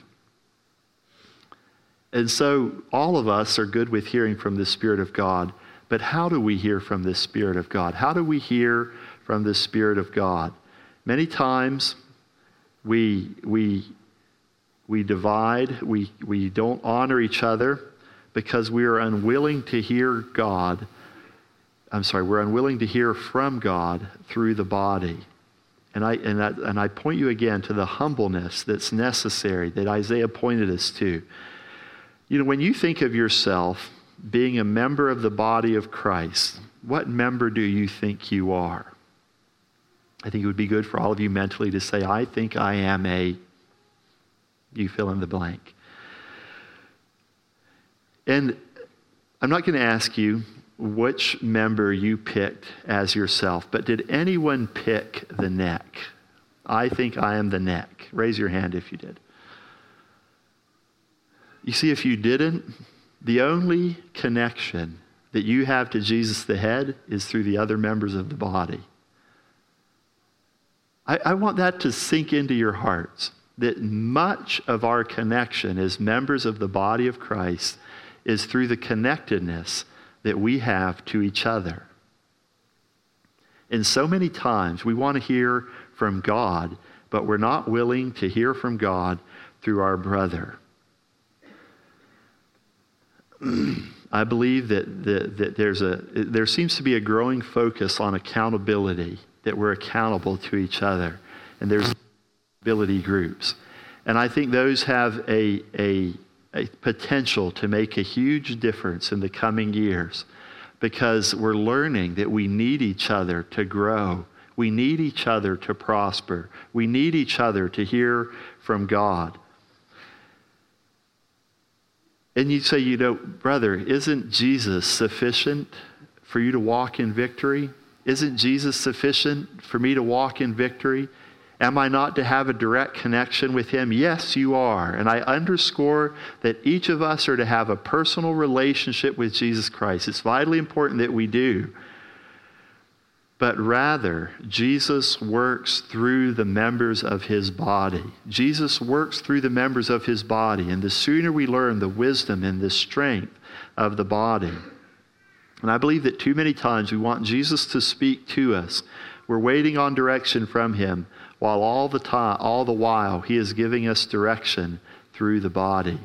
And so all of us are good with hearing from the Spirit of God, but how do we hear from the Spirit of God? How do we hear from the Spirit of God? Many times we we we divide, we, we don't honor each other because we are unwilling to hear God. I'm sorry, we're unwilling to hear from God through the body. And I and I, and I point you again to the humbleness that's necessary that Isaiah pointed us to. You know, when you think of yourself being a member of the body of Christ, what member do you think you are? I think it would be good for all of you mentally to say, I think I am a, you fill in the blank. And I'm not going to ask you which member you picked as yourself, but did anyone pick the neck? I think I am the neck. Raise your hand if you did. You see, if you didn't, the only connection that you have to Jesus the head is through the other members of the body. I, I want that to sink into your hearts, that much of our connection as members of the body of Christ is through the connectedness that we have to each other. And so many times we want to hear from God, but we're not willing to hear from God through our brother. I believe that, that, that there's a there seems to be a growing focus on accountability, that we're accountable to each other. And there's accountability groups. And I think those have a, a, a potential to make a huge difference in the coming years, because we're learning that we need each other to grow. We need each other to prosper. We need each other to hear from God. And you say, you know, brother, isn't Jesus sufficient for you to walk in victory? Isn't Jesus sufficient for me to walk in victory? Am I not to have a direct connection with him? Yes, you are. And I underscore that each of us are to have a personal relationship with Jesus Christ. It's vitally important that we do. But rather, Jesus works through the members of his body. Jesus works through the members of his body. And the sooner we learn the wisdom and the strength of the body. And I believe that too many times we want Jesus to speak to us. We're waiting on direction from him, while all the time, all the while, he is giving us direction through the body.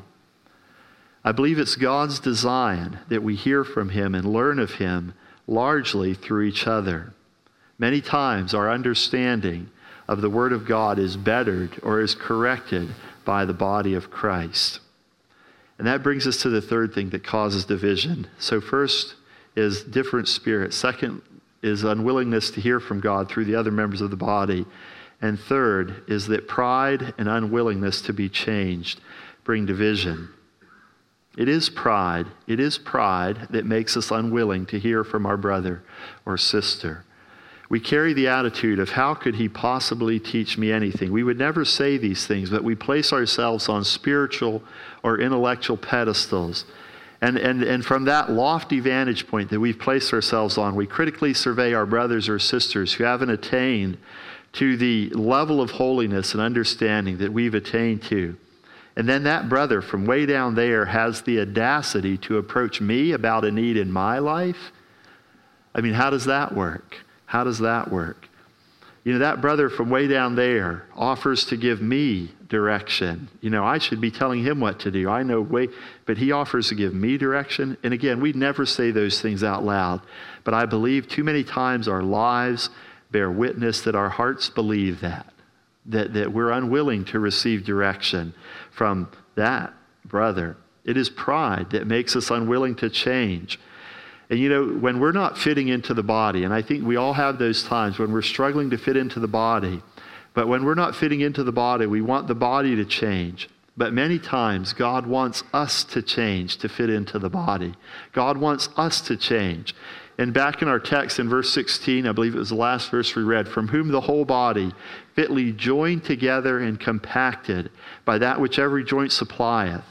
I believe it's God's design that we hear from him and learn of him largely through each other. Many times our understanding of the Word of God is bettered or is corrected by the body of Christ. And that brings us to the third thing that causes division. So first is different spirits. Second is unwillingness to hear from God through the other members of the body. And third is that pride and unwillingness to be changed bring division. It is pride. It is pride that makes us unwilling to hear from our brother or sister. We carry the attitude of, how could he possibly teach me anything? We would never say these things, but we place ourselves on spiritual or intellectual pedestals. And, and, and from that lofty vantage point that we've placed ourselves on, we critically survey our brothers or sisters who haven't attained to the level of holiness and understanding that we've attained to. And then that brother from way down there has the audacity to approach me about a need in my life. I mean, how does that work? How does that work? You know, that brother from way down there offers to give me direction. You know, I should be telling him what to do. I know way, but he offers to give me direction. And again, we never say those things out loud. But I believe too many times our lives bear witness that our hearts believe that. That, that we're unwilling to receive direction from that brother. It is pride that makes us unwilling to change. And you know, when we're not fitting into the body, and I think we all have those times when we're struggling to fit into the body, but when we're not fitting into the body, we want the body to change. But many times, God wants us to change to fit into the body. God wants us to change. And back in our text in verse sixteen, I believe it was the last verse we read, from whom the whole body, fitly joined together and compacted by that which every joint supplieth.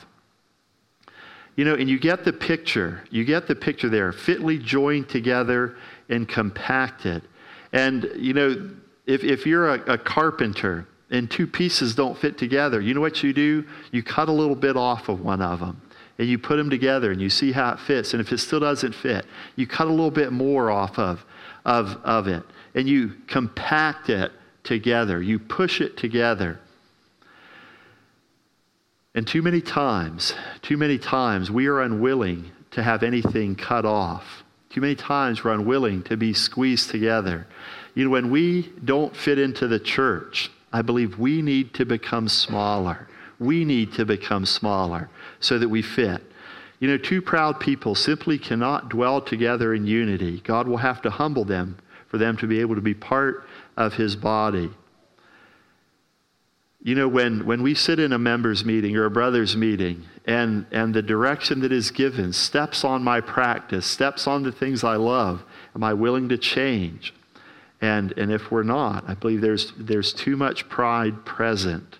You know, and you get the picture. You get the picture there. Fitly joined together and compacted. And, you know, if, if you're a, a carpenter and two pieces don't fit together, you know what you do? You cut a little bit off of one of them, and you put them together, and you see how it fits. And if it still doesn't fit, you cut a little bit more off of, of, of it, and you compact it together. You push it together. And too many times, too many times, we are unwilling to have anything cut off. Too many times we're unwilling to be squeezed together. You know, when we don't fit into the church, I believe we need to become smaller. We need to become smaller so that we fit. You know, two proud people simply cannot dwell together in unity. God will have to humble them for them to be able to be part of his body. You know, when, when we sit in a members meeting or a brothers meeting, and, and the direction that is given steps on my practice, steps on the things I love, am I willing to change? And, and if we're not, I believe there's, there's too much pride present.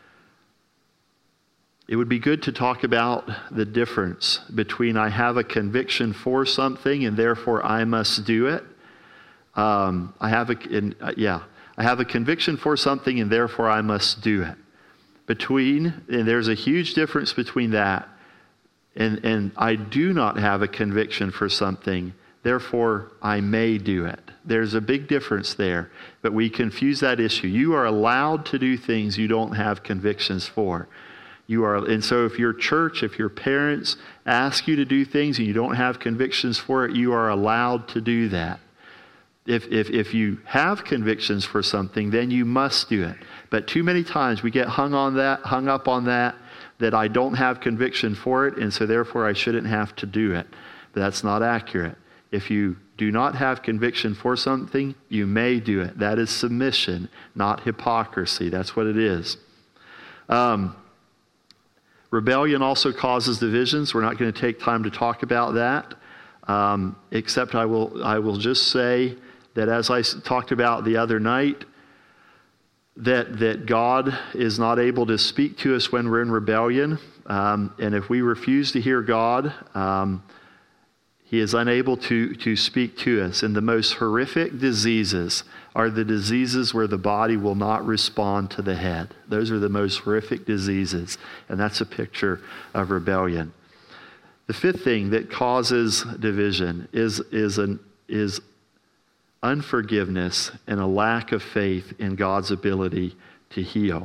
It would be good to talk about the difference between I have a conviction for something and therefore I must do it. Um, I have a, in, uh, yeah. I have a conviction for something and therefore I must do it. Between, and there's a huge difference between that and, and I do not have a conviction for something, therefore I may do it. There's a big difference there, but we confuse that issue. You are allowed to do things you don't have convictions for. You are, and so if your church, if your parents ask you to do things and you don't have convictions for it, you are allowed to do that. If, if if you have convictions for something, then you must do it. But too many times we get hung on that, hung up on that, that I don't have conviction for it, and so therefore I shouldn't have to do it. But that's not accurate. If you do not have conviction for something, you may do it. That is submission, not hypocrisy. That's what it is. Um, rebellion also causes divisions. We're not going to take time to talk about that, um, except I will I will just say that as I talked about the other night, that, that God is not able to speak to us when we're in rebellion. Um, and if we refuse to hear God, um, he is unable to, to speak to us. And the most horrific diseases are the diseases where the body will not respond to the head. Those are the most horrific diseases. And that's a picture of rebellion. The fifth thing that causes division is, is, an, is unforgiveness and a lack of faith in God's ability to heal.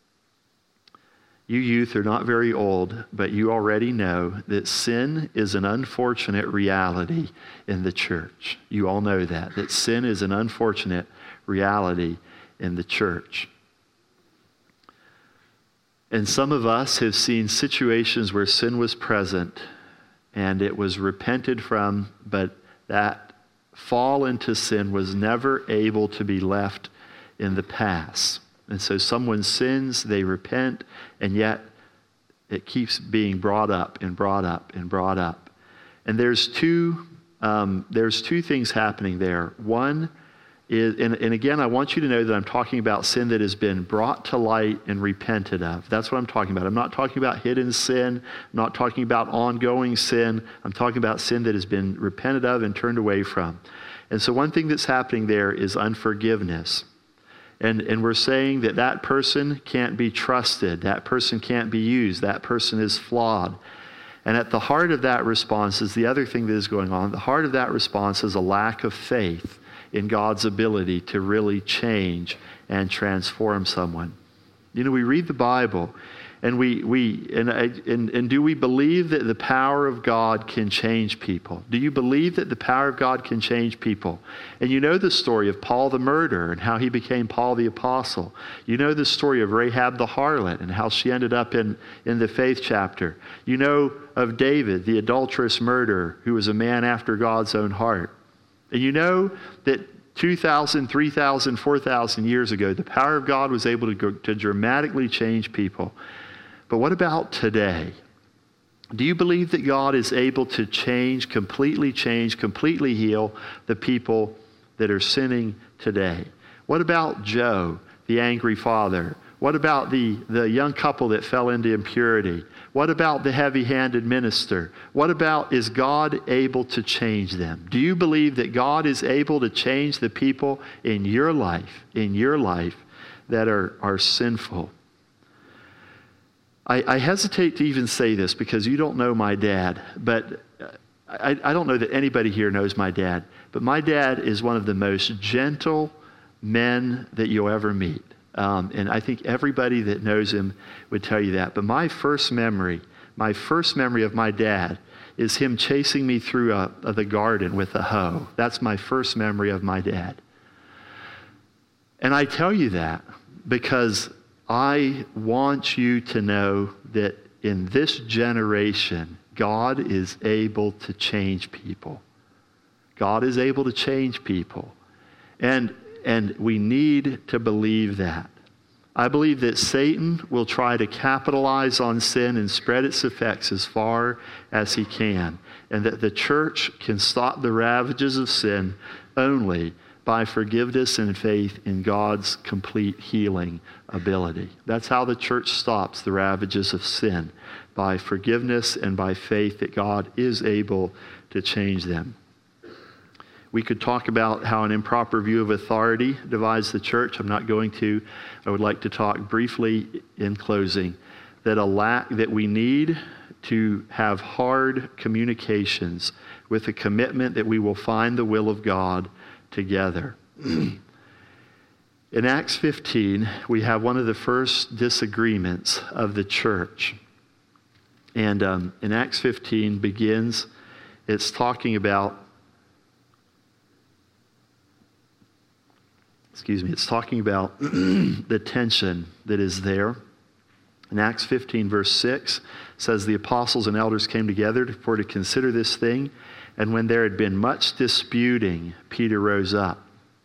You youth are not very old, but you already know that sin is an unfortunate reality in the church. You all know that, that sin is an unfortunate reality in the church. And some of us have seen situations where sin was present and it was repented from, but that fall into sin was never able to be left in the past. And so someone sins, they repent, and yet it keeps being brought up and brought up and brought up. And there's two, um, there's two things happening there. One is, and, and again, I want you to know that I'm talking about sin that has been brought to light and repented of. That's what I'm talking about. I'm not talking about hidden sin. I'm not talking about ongoing sin. I'm talking about sin that has been repented of and turned away from. And so one thing that's happening there is unforgiveness. And, and we're saying that that person can't be trusted. That person can't be used. That person is flawed. And at the heart of that response is the other thing that is going on. The heart of that response is a lack of faith in God's ability to really change and transform someone. You know, we read the Bible, and we we and, and and do we believe that the power of God can change people? Do you believe that the power of God can change people? And you know the story of Paul the murderer and how he became Paul the apostle. You know the story of Rahab the harlot and how she ended up in, in the faith chapter. You know of David, the adulterous murderer, who was a man after God's own heart. And you know that two thousand, three thousand, four thousand years ago, the power of God was able to, go, to dramatically change people. But what about today? Do you believe that God is able to change, completely change, completely heal the people that are sinning today? What about Joe, the angry father? What about the, the young couple that fell into impurity? What about the heavy-handed minister? What about, is God able to change them? Do you believe that God is able to change the people in your life, in your life, that are, are sinful. I, I hesitate to even say this because you don't know my dad, but I, I don't know that anybody here knows my dad, but my dad is one of the most gentle men that you'll ever meet. Um, and I think everybody that knows him would tell you that. But my first memory, my first memory of my dad is him chasing me through a, a, the garden with a hoe. That's my first memory of my dad. And I tell you that because I want you to know that in this generation, God is able to change people. God is able to change people. And, and we need to believe that. I believe that Satan will try to capitalize on sin and spread its effects as far as he can, and that the church can stop the ravages of sin only by forgiveness and faith in God's complete healing ability. That's how the church stops the ravages of sin, by forgiveness and by faith that God is able to change them. We could talk about how an improper view of authority divides the church. I'm not going to. I would like to talk briefly in closing that a lack that we need to have hard communications with a commitment that we will find the will of God together. In Acts fifteen, we have one of the first disagreements of the church. And um, in Acts fifteen begins, it's talking about Excuse me, it's talking about the tension that is there. In Acts fifteen, verse six, says, the apostles and elders came together to, for to consider this thing, and when there had been much disputing, Peter rose up.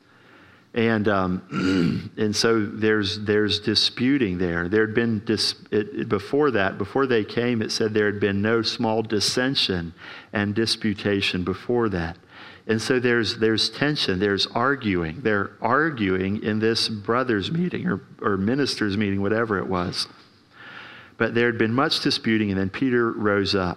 And um, and so there's there's disputing there. There had been, dis, it, it, before that, before they came, it said there had been no small dissension and disputation before that. And so there's there's tension, there's arguing. They're arguing in this brothers' meeting or, or ministers' meeting, whatever it was. But there had been much disputing, and then Peter rose up.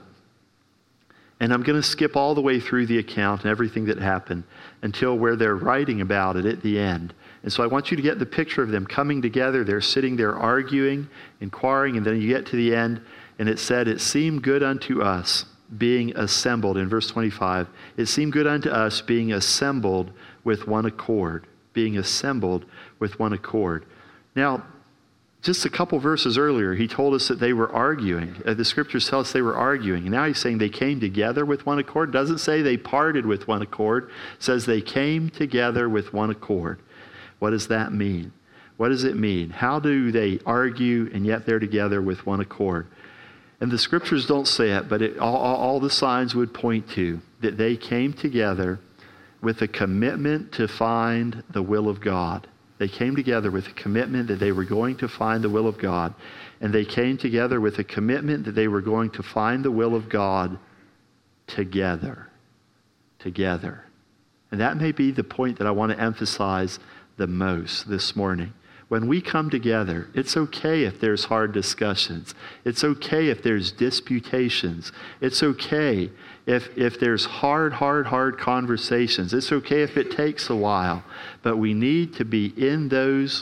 And I'm going to skip all the way through the account and everything that happened until where they're writing about it at the end. And so I want you to get the picture of them coming together. They're sitting there arguing, inquiring, and then you get to the end, and it said, it seemed good unto us, being assembled, in verse twenty-five, it seemed good unto us being assembled with one accord, being assembled with one accord. Now, just a couple verses earlier, he told us that they were arguing. Uh, the scriptures tell us they were arguing. And now he's saying they came together with one accord. It doesn't say they parted with one accord. It says they came together with one accord. What does that mean? What does it mean? How do they argue and yet they're together with one accord? And the scriptures don't say it, but it, all, all the signs would point to that they came together with a commitment to find the will of God. They came together with a commitment that they were going to find the will of God. And they came together with a commitment that they were going to find the will of God together. Together. And that may be the point that I want to emphasize the most this morning. When we come together, it's okay if there's hard discussions. It's okay if there's disputations. It's okay if, if there's hard, hard, hard conversations. It's okay if it takes a while. But we need to be in those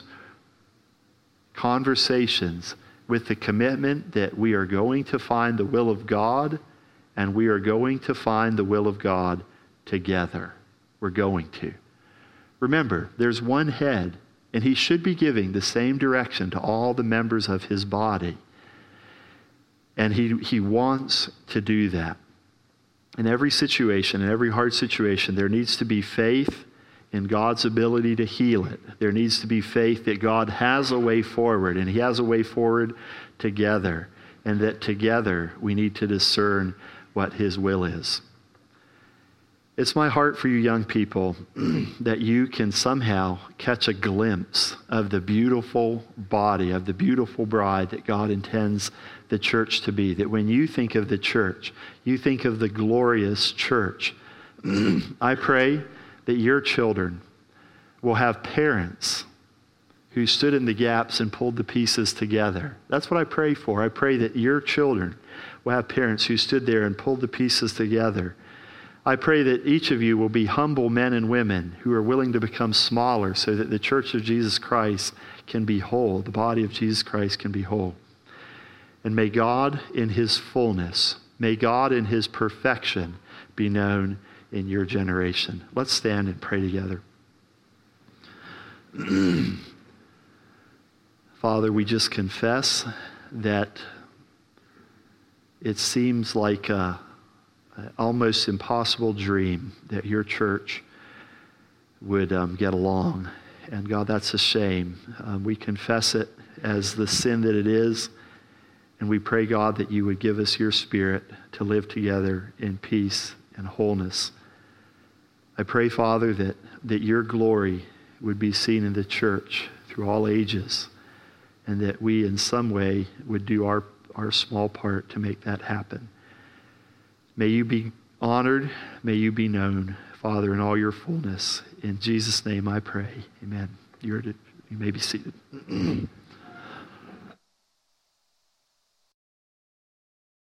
conversations with the commitment that we are going to find the will of God, and we are going to find the will of God together. We're going to. Remember, there's one head, and he should be giving the same direction to all the members of his body. And he, he wants to do that. In every situation, in every hard situation, there needs to be faith in God's ability to heal it. There needs to be faith that God has a way forward, and he has a way forward together. And that together we need to discern what his will is. It's my heart for you young people that you can somehow catch a glimpse of the beautiful body, of the beautiful bride that God intends the church to be. That when you think of the church, you think of the glorious church. I pray that your children will have parents who stood in the gaps and pulled the pieces together. That's what I pray for. I pray that your children will have parents who stood there and pulled the pieces together. I pray that each of you will be humble men and women who are willing to become smaller so that the church of Jesus Christ can be whole, the body of Jesus Christ can be whole. And may God in his fullness, may God in his perfection be known in your generation. Let's stand and pray together. Father, we just confess that it seems like a, an almost impossible dream that your church would um, get along. And God, that's a shame. Um, we confess it as the sin that it is. And we pray, God, that you would give us your Spirit to live together in peace and wholeness. I pray, Father, that, that your glory would be seen in the church through all ages, and that we in some way would do our, our small part to make that happen. May you be honored, may you be known, Father, in all your fullness. In Jesus' name I pray, amen. You're to, you may be seated.